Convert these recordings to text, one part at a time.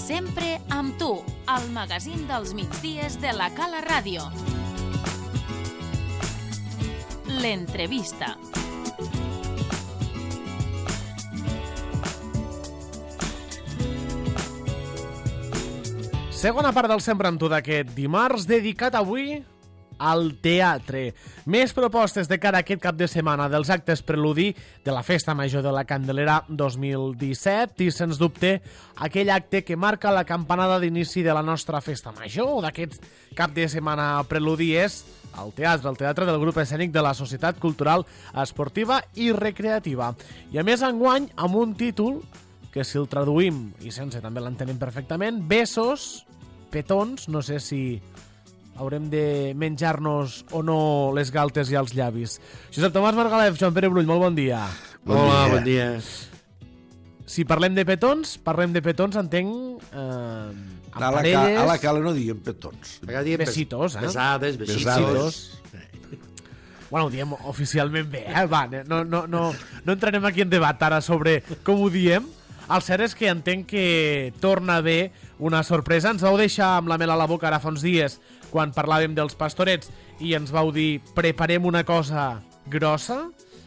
Sempre amb tu, al magazín dels migdies de la Cala Ràdio. L'entrevista. Segona part del Sempre amb tu d'aquest dimarts, dedicat avui al teatre. Més propostes de cara a aquest cap de setmana dels actes preludi de la Festa Major de la Candelera 2017 i, sens dubte, aquell acte que marca la campanada d'inici de la nostra Festa Major o d'aquest cap de setmana preludi és el teatre del grup escènic de la Societat Cultural Esportiva i Recreativa. I a més enguany amb un títol que, si el traduïm i sense també l'entenem perfectament, Besos, petons, no sé si haurem de menjar-nos o no les galtes i els llavis. Josep Tomàs Margalef, Joan Pere Brull, molt bon dia. Hola, bon dia. Si parlem de petons, entenc amb parelles... A la cala no diem petons. Besitos, eh? Besades. Bueno, ho diem oficialment bé, eh? Va, no entrarem aquí en debat ara sobre com ho diem. El cert és que entenc que torna a haver una sorpresa. Ens vau deixar amb la mel a la boca ara fa uns dies quan parlàvem dels Pastorets i ens vau dir preparem una cosa grossa.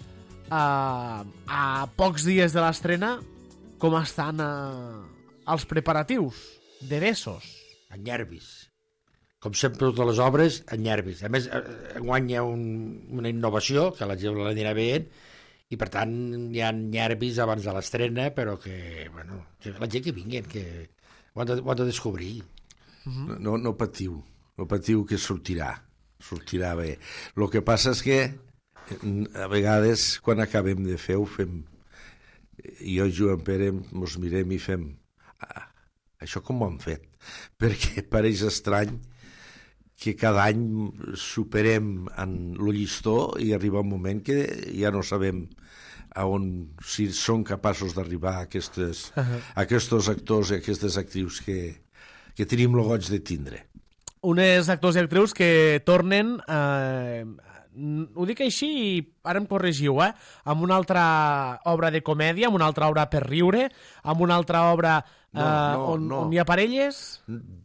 A pocs dies de l'estrena, com estan els preparatius de Besos? En nervis. Com sempre, totes les obres, en nervis. A més, enguany hi ha una innovació que la gent l'anirà veient i, per tant, hi ha nervis abans de l'estrena, però que, bueno, la gent que vinguin, que ho han de descobrir. No patiu que sortirà bé. El que passa és que a vegades quan acabem de fer ho fem, jo i Joan Pere mos mirem i fem això com ho han fet, perquè pareix estrany que cada any superem en el llistó i arriba un moment que ja no sabem si són capaços d'arribar a aquests actors i aquestes actrius que tenim el goig de tindre. Unes actors i actrius que tornen, ho dic així i ara em corregiu, amb una altra obra de comèdia, amb una altra obra per riure, amb una altra obra on hi ha parelles?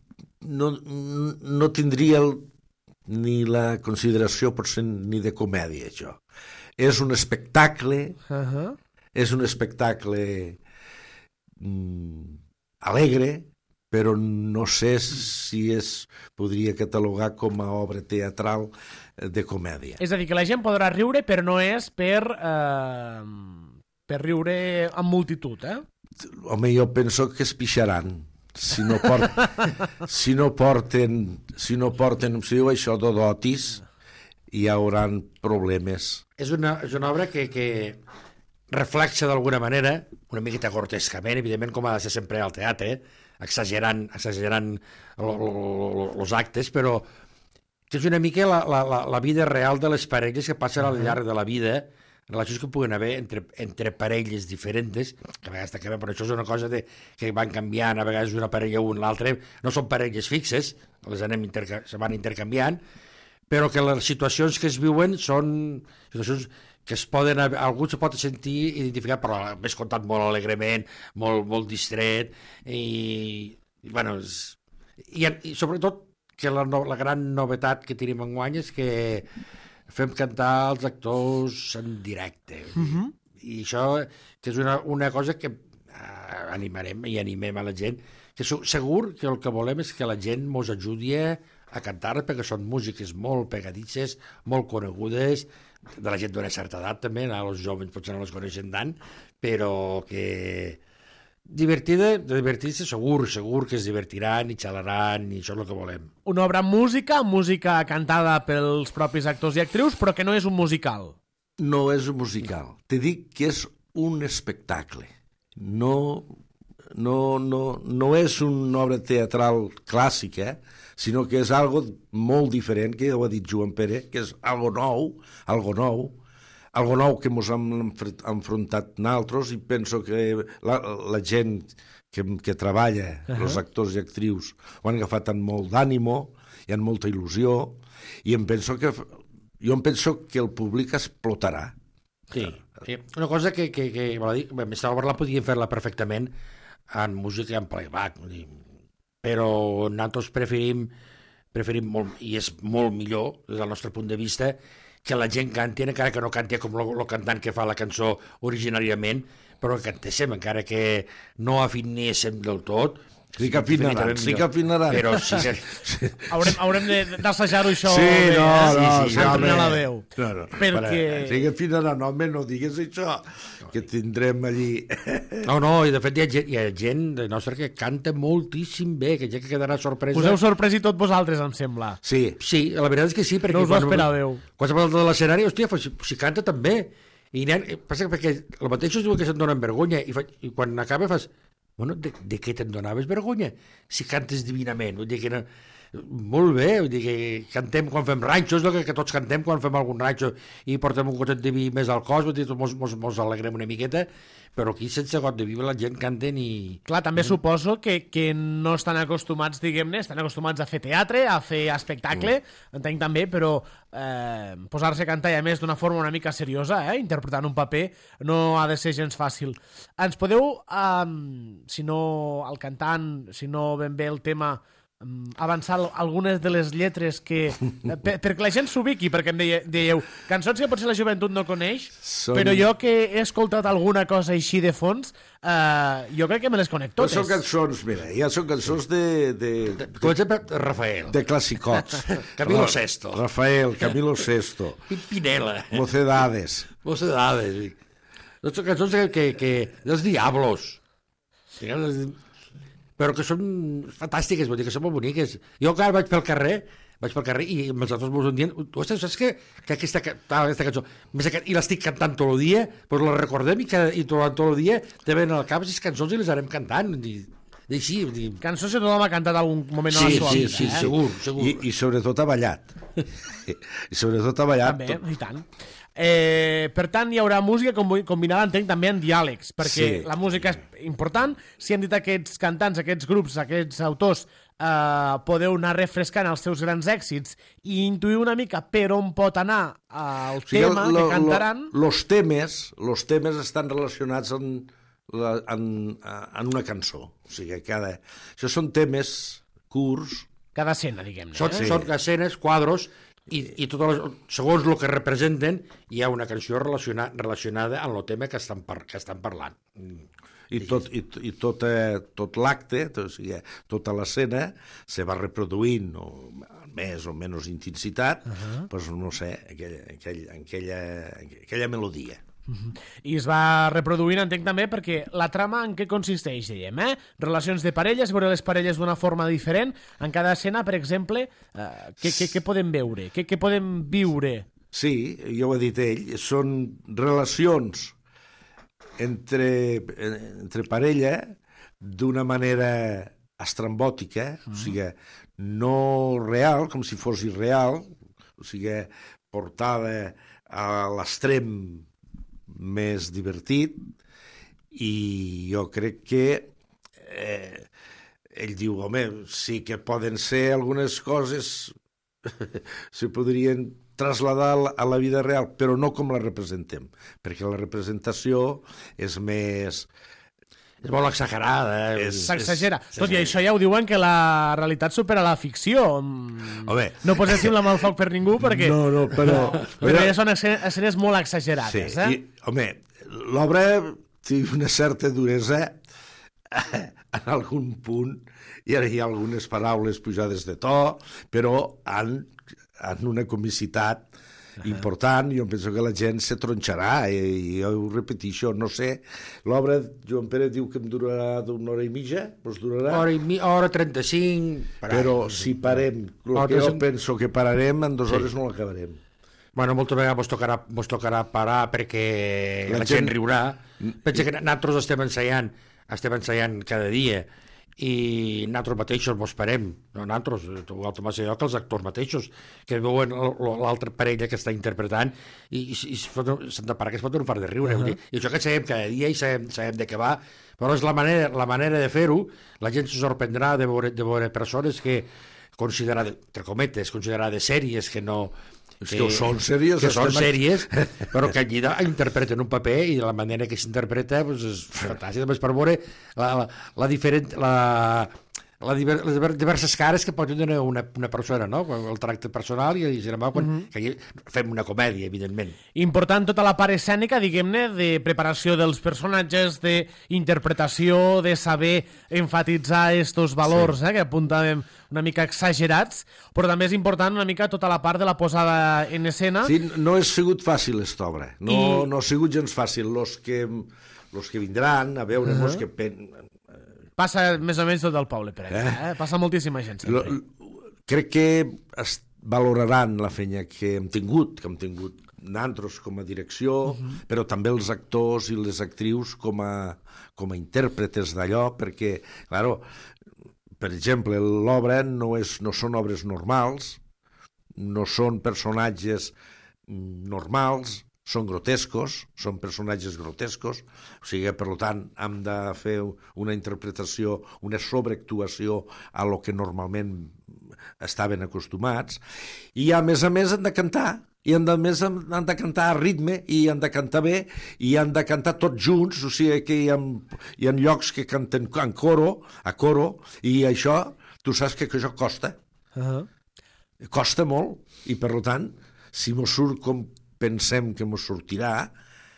No tindria ni la consideració potser ni de comèdia, això. És un espectacle, alegre, però no sé si podria catalogar com a obra teatral de comèdia. És a dir, que la gent podrà riure, però no és per riure amb multitud, eh? Home, jo penso que es pixaran. Si no porten, si diu això, dodotis, hi hauran problemes. És una obra que reflexa d'alguna manera, una miqueta grotescament, evidentment, com ha de ser sempre al teatre, exagerant els actes, però que és una mica la vida real de les parelles que passen al llarg de la vida, relacions que puguen haver entre parelles diferents, que a vegades t'acabem, però això és una cosa que van canviant, a vegades una parella un, l'altra, no són parelles fixes, se van intercanviant, però que les situacions que es viuen són situacions que algú se pot sentir identificat, però més contat molt alegrement, molt distret, i sobretot que la gran novetat que tenim enguany és que fem cantar els actors en directe. I això que és una cosa que animem a la gent, que segur que el que volem és que la gent mos ajudi a cantar, perquè són músiques molt pegadisses, molt conegudes, de la gent d'una certa edat també, els joves potser no les coneixen tant, però que divertir-se segur que es divertiran i xalaran, i això és el que volem. Una obra amb música cantada pels propis actors i actrius, però que no és un musical. No és un musical. Te dic que és un espectacle. No és una obra teatral clàssica, sinó que és algo molt diferent, que ho ha dit Joan Pere, que és algo nou que ens hem enfrontat nosaltres, i penso que la gent que treballa, els actors i actrius, ho han agafat amb molt d'ànimo i amb molta il·lusió, i jo penso que el públic explotarà. Sí. Una cosa que m'estava parlant, podíem fer-la perfectament en música i en playback. Però nosaltres preferim molt, i és molt millor, des del nostre punt de vista, que la gent canti, encara que no canti com el cantant que fa la cançó originàriament, però que cantéssim, encara que no afinéssim del tot. Sí que afinaran. Però sí que... Haurem d'assajar-ho això. Sí, entrenar la veu. Perquè... Sí que afinaran, home, no digues això, que tindrem allí... No, i de fet hi ha gent de nostra que canta moltíssim bé, que ja que quedarà sorpresa. Us heu sorprès i tot vosaltres, em sembla. Sí, la veritat és que sí, perquè... No us ho esperàveu. Quan s'ha parlat de l'escenari, hòstia, si canta tan bé. I passa perquè el mateix diu que se'n donen vergonya, i quan acaba fas... Bueno, de què te'n donaves vergonya? Si cantes divinament, vull dir que no... Molt bé, vull dir que cantem quan fem ranxos, el que tots cantem quan fem algun ranxo i portem un gotet de vi més al cos, vull dir, mos alegrem una miqueta, però aquí sense got de vi la gent canten i... Clar, també suposo que no estan acostumats, diguem-ne, estan acostumats a fer teatre, a fer espectacle, entenc també, però posar-se a cantar, i a més d'una forma una mica seriosa, interpretant un paper, no ha de ser gens fàcil. Ens podeu, si no el cantant, si no ben bé el tema, avançar algunes de les lletres que... perquè la gent s'ubiqui, perquè em dèieu cançons que potser la joventut no coneix, però jo que he escoltat alguna cosa així de fons, jo crec que me les conec totes. Són cançons, mira, ja són cançons Comencem per Rafael. De classicots. Camilo Sesto. Rafael, Camilo Sesto. Pinela. Mocedades. Són cançons que dels Diablos. Però que són fantàstiques, vull dir que són molt boniques. Jo encara vaig pel carrer i amb els altres meus dient, ostres, saps que aquesta cançó i l'estic cantant tot el dia, doncs la recordem i tot el dia te venen al cap aquestes cançons i les anem cantant. Així, cançons que tothom ha cantat algun moment a la sua vida. Sí, segur. I sobretot ha ballat. També, i tant. Per tant, hi haurà música combinada, entenc, també en diàlegs, perquè la música és important. Si hem dit aquests cantants, aquests grups, aquests autors, podeu anar refrescant els seus grans èxits i intuir una mica per on pot anar el tema que cantaran. Los temes estan relacionats en una cançó. O sigui, això són temes curts. Cada escena, diguem-ne. Són escenes, quadros, i segons el que representen hi ha una cançó relacionada amb el tema que estan parlant. I tot l'acte, o sigui, tota l'escena se va reproduint amb més o menys intensitat, doncs no sé, aquella melodia. I es va reproduint, entenc també, perquè la trama en què consisteix, dèiem, relacions de parelles, veure les parelles d'una forma diferent, en cada escena, per exemple, què podem veure, què podem viure? Sí, ja ho ha dit ell, són relacions entre parella d'una manera estrambòtica, o sigui, no real, com si fos irreal, o sigui, portada a l'extrem més divertit, i jo crec que ell diu, home, sí que poden ser algunes coses se podrien trasladar a la vida real, però no com la representem, perquè la representació és més... És molt exagerada. S'exagera. Tot i això ja ho diuen que la realitat supera la ficció. Home. No poséssim la mà al foc per ningú perquè... No, però ja són escenes molt exagerades. Sí, home, l'obra té una certa duresa en algun punt, i ara hi ha algunes paraules pujades de to, però en una comicitat important. Jo penso que la gent se tronxarà, i jo ho repeteixo, no sé, l'obra, Joan Pere diu que em durarà d'una hora i mitja, doncs durarà... Hora 35... Però si parem, que jo penso que pararem, en 2 hores no l'acabarem. Bueno, moltes vegades mos tocarà parar perquè la gent riurà. Pensa que nosaltres estem ensaiant cada dia, i nosaltres mateixos mos parem, no nosaltres, l'altre massa jo, que els actors mateixos, que veuen l'altra parella que està interpretant i s'han de parar, que es pot un far de riure. I això que sabem cada dia i sabem de què va, però és la manera de fer-ho. La gent se sorprendrà de veure persones que considerades sèries, que no És que són sèries. Que són sèries, però que allí interpreten un paper i la manera que s'interpreta és fantàstica. Després per veure les diverses cares que pot tenir una persona, no? El tracte personal i que allí fem una comèdia, evidentment. Important tota la part escènica, diguem-ne, de preparació dels personatges, d'interpretació, de saber enfatitzar estos valors, que apuntàvem una mica exagerats, però també és important una mica tota la part de la posada en escena. Sí, no ha sigut fàcil aquesta obra, no ha sigut gens fàcil. Los que vindran a veure-nos que passa més o menys tot el poble per allà, passa moltíssima gent sempre. Crec que valoraran la feina que hem tingut nosaltres com a direcció, però també els actors i les actrius com a intèrpretes d'allò, perquè, claro, per exemple, l'obra no són obres normals, no són personatges normals, són grotescos, són personatges grotescos, o sigui, per tant, hem de fer una interpretació, una sobreactuació a lo que normalment estaven acostumats, i a més han de cantar, i a més han de cantar a ritme, i han de cantar bé, i han de cantar tots junts, o sigui que hi ha llocs que canten a coro, i això, tu saps que això costa. Costa molt, i per tant, si mos surt com pensem que mos sortirà,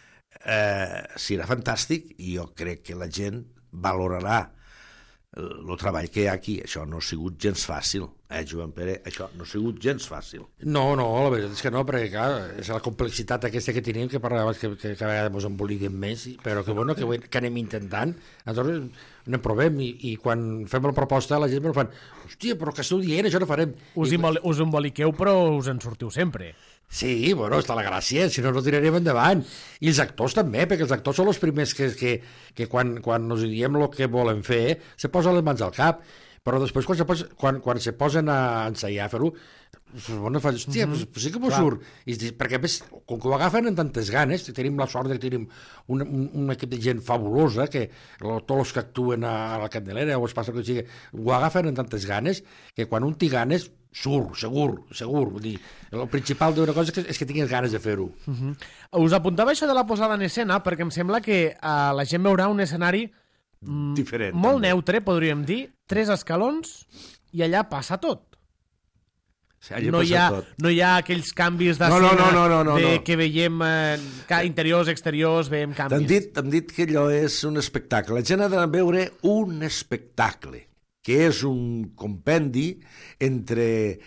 serà fantàstic, i jo crec que la gent valorarà el treball que hi ha aquí. Això no ha sigut gens fàcil, Joan Pere, això no ha sigut gens fàcil. No, la veritat és que no, perquè clar, és la complexitat aquesta que tenim, que parlaves que cada vegada ens emboliguem més, però que bueno, que anem intentant, nosaltres anem provem, i quan fem la proposta la gent fan, hòstia, però que esteu dient, això no farem. Us emboliqueu, però us en sortiu sempre. Sí, bueno, està la gràcia, si no tirarem endavant. I els actors també, perquè els actors són els primers que quan ens diem el que volen fer, se posen les mans al cap, però després quan se posen a ensaiar a fer-ho, bueno, fan, hòstia, pues sí que m'ho surt. Perquè a més, com que ho agafen amb tantes ganes, tenim la sort que tenim un equip de gent fabulosa, que tots els que actuen a la Candelera, o es passa que sigui, ho agafen amb tantes ganes, que quan un té ganes, surt, segur. Vull dir, el principal d'una cosa és que tinguis ganes de fer-ho. Us apuntava això de la posada en escena, perquè em sembla que la gent veurà un escenari diferent, molt neutre, podríem dir, 3 escalons, i allà passa tot. No hi ha aquells canvis d'escena que veiem interiors, exteriors, veiem canvis. T'han dit que allò és un espectacle. La gent ha de veure un espectacle, que és un compendi entre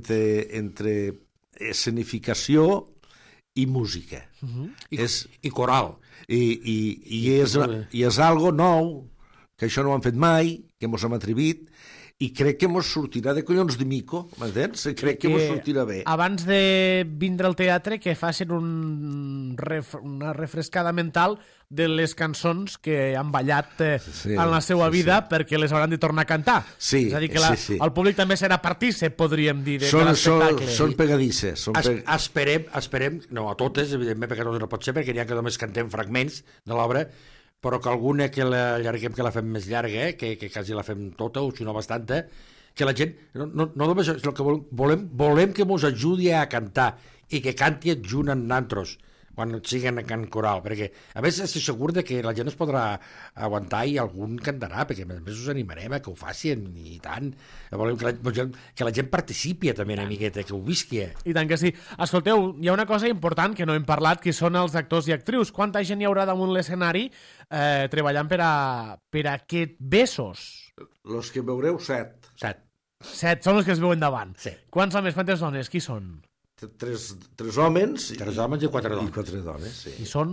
escenificació i música. I coral. I és algo nou, que això no ho han fet mai, que mos hem atrevit, i crec que mos sortirà de collons de mico, m'entens? Crec que mos sortirà bé. Abans de vindre al teatre, que facin una refrescada mental de les cançons que han ballat en la seva vida, perquè les hauran de tornar a cantar. Sí, és a dir, que el públic també serà partícip, podríem dir, de l'espectacle. Són pegadisses. Esperem, no a totes, evidentment, perquè tot no pot ser, perquè n'hi ha que només cantem fragments de l'obra, però que alguna que l'allarguem, que la fem més llarga, que quasi la fem tota, o si no bastanta, que la gent, no només és el que volem que mos ajudi a cantar, i que canti adjunt amb nantros, quan siguen a cant coral, perquè a més estic segur que la gent es podrà aguantar i algun cantarà, perquè a més us animarem a que ho facin, i tant. Volem que la gent participi també una miqueta, que ho visqui. I tant que sí. Escolteu, hi ha una cosa important que no hem parlat, que són els actors i actrius. Quanta gent hi haurà damunt l'escenari treballant per a aquest Besos? Els que veureu 7. 7 són els que es veuen davant. Sí. Quants homes, quantes dones? Qui són? 3 homes. 3 homes i 4 dones. I 4 dones, sí. I són...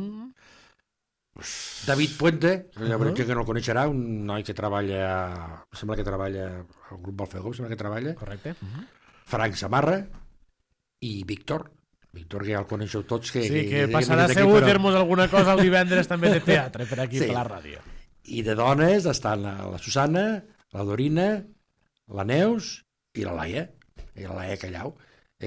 David Puente, que no el coneixerà, un noi que treballa, sembla que treballa al grup Balfegó, sembla que treballa. Correcte. Frank Samarra i Víctor, que ja el coneixeu tots. Que passarà segur dir-nos alguna cosa el divendres també de teatre, per aquí, per la ràdio. I de dones estan la Susana, la Dorina, la Neus i la Laia Callau.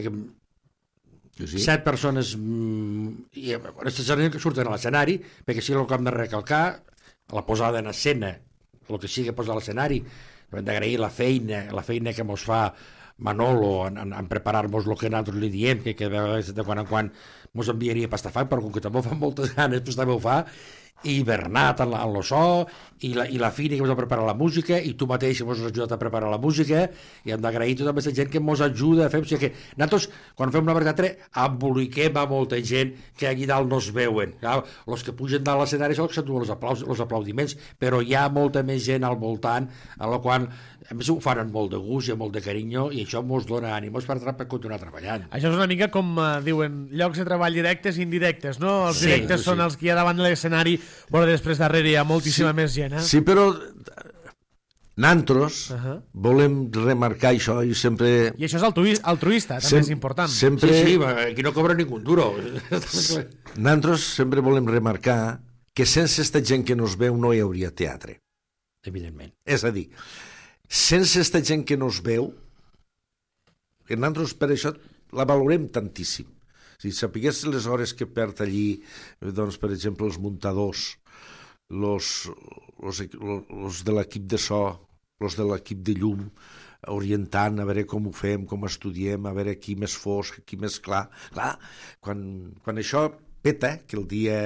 7 persones, i aquestes persones que surten a l'escenari, perquè sí el que hem de recalcar, la posada en escena, el que sigui posar a l'escenari, hem d'agrair la feina que mos fa Manolo en preparar-nos el que nosaltres li diem, que de vegades de quan en quan mos enviaria pastafang, però com que també ho fa moltes ganes, doncs també ho fa, i Bernat en lo so, i la Fini que mos ha preparat la música, i tu mateix mos has ajudat a preparar la música, i hem d'agrair tota aquesta gent que mos ajuda a fer... O sigui que nosaltres, quan fem una teatre, emboliquem a molta gent que allí dalt no es veuen. Els que pugen dalt a l'escenari són els que s'enduen els aplaudiments, però hi ha molta més gent al voltant, a la qual a més ho fan amb molt de gust i amb molt de carinyo, i això mos dona ànims per continuar treballant. Això és una mica com diuen, llocs de treball directes i indirectes, no? Els directes són els que hi ha davant de l'escenari, però després darrere hi ha moltíssima més gent, eh? Sí, però nosaltres volem remarcar això i sempre... I això és altruista, també és important. Sempre... Sí, aquí no cobra ningú duro. Nosaltres sempre volem remarcar que sense aquesta gent que nos veu no hi hauria teatre. Evidentment. És a dir, sense aquesta gent que nos veu, que nosaltres per això la valorem tantíssim. Si sapigués les hores que perd allí, doncs, per exemple, els muntadors, los de l'equip de so, los de l'equip de llum, orientant, a veure com ho fem, com estudiem, a veure qui més fosc, qui més clar. Clar, quan això peta, que el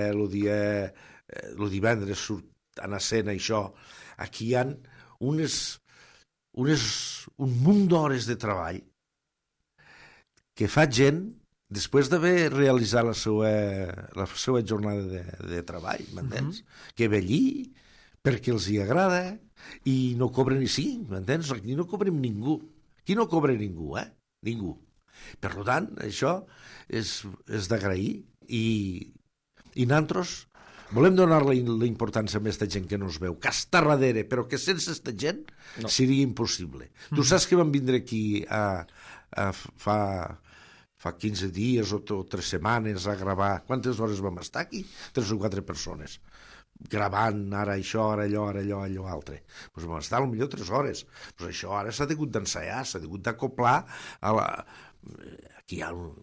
divendres surt en escena això, aquí hi ha un munt d'hores de treball que fa gent després d'haver realitzat la seva jornada de treball, m'entens? Que ve allí perquè els hi agrada i no cobren ni 5, m'entens? Aquí no cobrem ningú. Aquí no cobra ningú, Ningú. Per tant, això és d'agrair i nosaltres volem donar-li la importància a aquesta gent que no es veu, que està darrere, però que sense aquesta gent seria impossible. Tu saps que vam vindre aquí fa 15 dies o 3 setmanes a gravar. Quantes hores vam estar aquí? 3 o 4 persones. Gravant ara això, ara allò altre. Doncs vam estar potser 3 hores. Doncs això ara s'ha hagut d'ensaiar, s'ha hagut d'acoplar a la... Aquí hi ha un...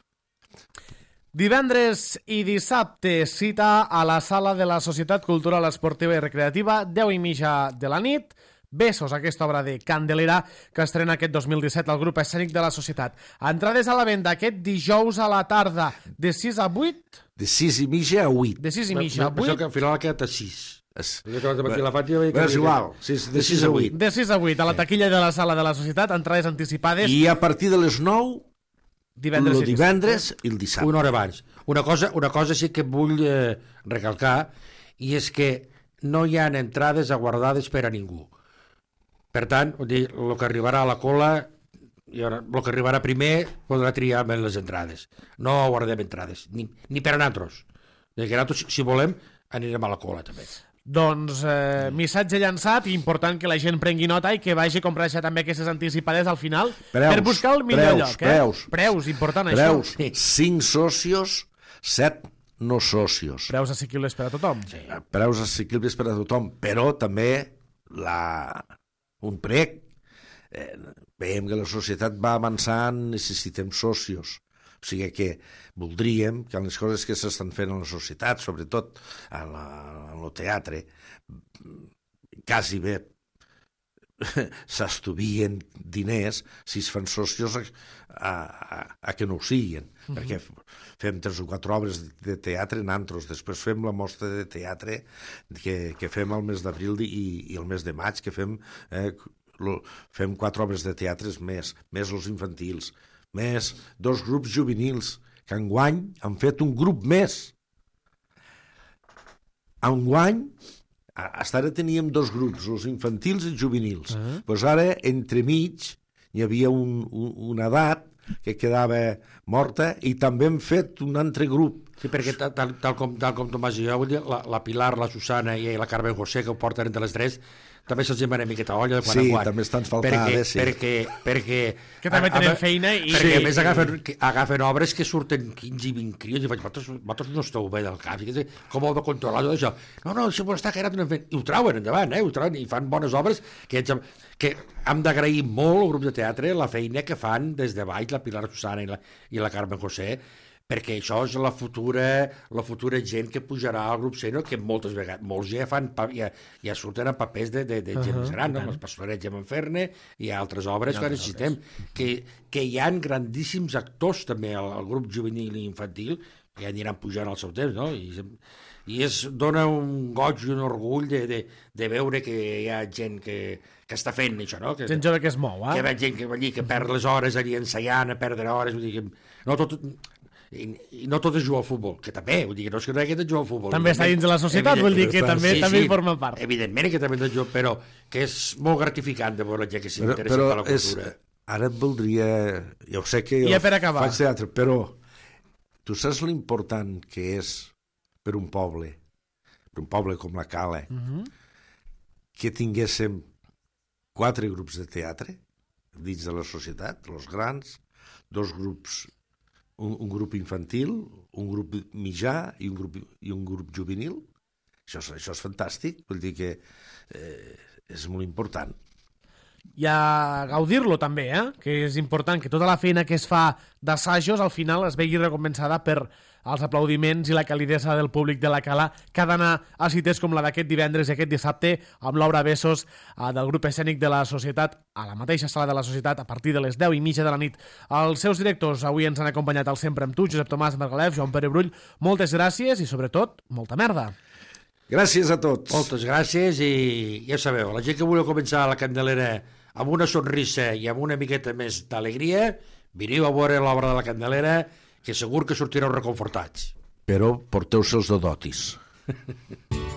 Divendres i dissabte, cita a la sala de la Societat Cultural Esportiva i Recreativa, 10:30 de la nit. Besos, aquesta obra de Candelera que estrena aquest 2017 al grup escènic de la Societat. Entrades a la venda aquest dijous a la tarda, de 6 a 8? De 6:30 a 8. De 6:30 a 8? Això que al final ha quedat a 6. És igual, de 6 a 8. De 6 a 8, a la taquilla de la sala de la Societat, entrades anticipades. I a partir de les 9... divendres i el dissabte. Una hora abans. Una cosa sí que vull recalcar, i és que no hi ha entrades aguardades per a ningú. Per tant, el que arribarà a la cola, el que arribarà primer podrà triar més les entrades. No aguardem entrades, ni per a nosaltres. Que nosaltres, si volem, anirem a la cola també. Doncs missatge llançat, important que la gent prengui nota i que vagi a comprar també aquestes anticipades al final per buscar el millor lloc. Preus, important això. 5 socios, 7 no socios. Preus assequibles per a tothom. Sí. Preus assequibles per a tothom, però també un prec. Veiem que la societat va avançant, necessitem socios. O sigui que voldríem que les coses que s'estan fent a la societat, sobretot en el teatre, quasi bé s'estuvien diners si es fan socios a que no ho siguin, perquè fem 3 o 4 obres de teatre nosaltres, després fem la mostra de teatre que fem al mes d'abril i el mes de maig, que fem 4 obres de teatres més els infantils, més 2 grups juvenils, que enguany han fet un grup més. Enguany, fins ara teníem 2 grups, els infantils i els juvenils. Doncs ara, entremig, hi havia una edat que quedava morta i també hem fet un altre grup. Sí, perquè tal com Tomàs i jo, la Pilar, la Susana i la Carmen José, que ho porten entre les 3, també se'ls demana una miqueta olla de quan en quan. Sí, també estan faltades, sí. Perquè que també tenen feina i... Perquè a més agafen obres que surten 15 i 20 crios i faig, vosaltres no esteu bé del cap, com heu de controlar tot això? No, això pot estar carat, i ho trauen endavant, ho trauen i fan bones obres que hem d'agrair molt al grup de teatre la feina que fan des de baix la Pilar Susana i la Carmen José, perquè això és la futura gent que pujarà al grup sènior, que moltes vegades, molts ja surten en papers de gent gran, no? Els Pastorets ja Manferne i altres obres que necessitem, que hi ha grandíssims actors també al grup juvenil i infantil, que ja aniran pujant al seu temps, no? I dona un goig i un orgull de veure que hi ha gent que està fent això, no? Gent jove que es mou, Que hi ha gent que perd les hores allí ensaiant, a perdre hores, vull dir que no tot és jugar al futbol, que també, vull dir que no és que no hi ha de jugar al futbol. També està dins de la societat, vull dir que també hi forma part. Evidentment que també de jugar, però que és molt gratificant de veure la gent que s'interessa per la cultura. Ara et voldria... Ja ho sé que jo faig teatre, però tu saps l'important que és per un poble com la Cala, que tinguéssim 4 grups de teatre dins de la societat, els grans, 2 grups, un grup infantil, un grup mitjà i un grup juvenil. Això és fantàstic, vull dir que és molt important. I a gaudir-lo també, que és important que tota la feina que es fa d'assajos al final es vegi recompensada per els aplaudiments i la calidesa del públic de la Cala, que ha d'anar a cites com la d'aquest divendres i aquest dissabte amb l'obra Besos del grup escènic de la Societat a la mateixa sala de la Societat a partir de les 10:30 de la nit. Els seus directors avui ens han acompanyat al Sempre amb tu, Josep Tomàs Margalef, Joan Pere Brull. Moltes gràcies i sobretot molta merda. Gràcies a tots. Moltes gràcies i ja sabeu, la gent que vulgui començar la Candelera amb una sonrisa i amb una miqueta més d'alegria, veniu a veure l'obra de la Candelera, que segur que sortireu reconfortats. Però porteu-se els dodotis.